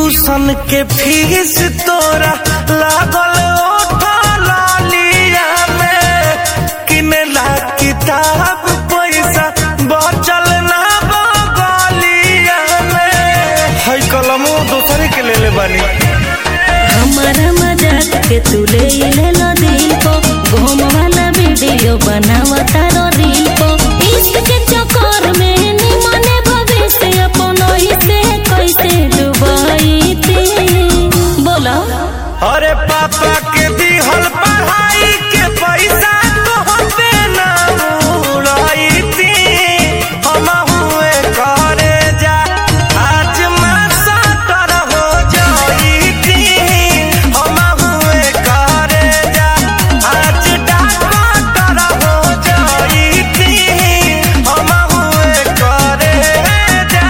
Tuition के fees तोरा लागल ओठा लालिया में किनेला किताब पैसा बचल ना बगलिया में है कलमो दोसरे के ले ले बानी हमारा मजाक के तू ले लो दिल को घूम वाला वीडियो बनावा तारो रील को इश्क के चक्कर में निमने भविष्य अपनो इसे कैसे डुबाई थी बोला। अरे पापा के दिहल पढ़ाई के पैसा तो पे ना उड़ाई थी हम हुए करे जा आज मैं सटर हो जाई थी हम हुए करे जा आज डॉक्टर हो जाई थी हम हुए करे जा।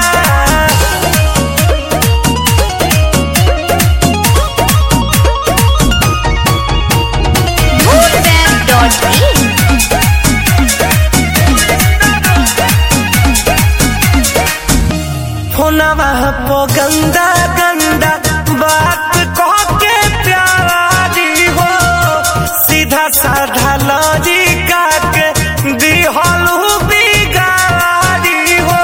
फोनवा पो गंदा गंदा बात कह के प्यारी हो सीधा साधा लॉजिका के दिहल बिगाड़ी हो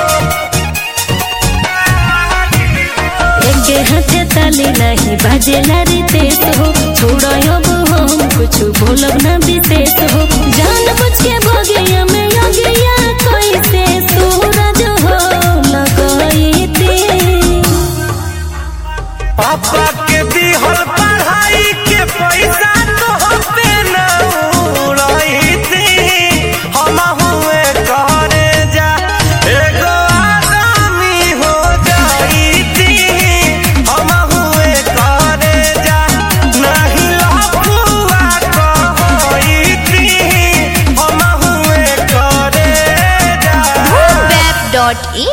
एक हाथे ताली नहीं बाजेला रितेश हो छोड़ो अब हम कुछ बोलब ना विशेष हो जान बुझ के भगिया में योगिया कैसे सूरज हो लगाई थी पापा के दिहल पढ़ाई के पैसा तो पे ना उड़ाई थी हम हुए करे जा एगो आदमी हो जाई थी हम हुए करे जा नहीं लफुआ कहई थी हम हुए करे जा। web.in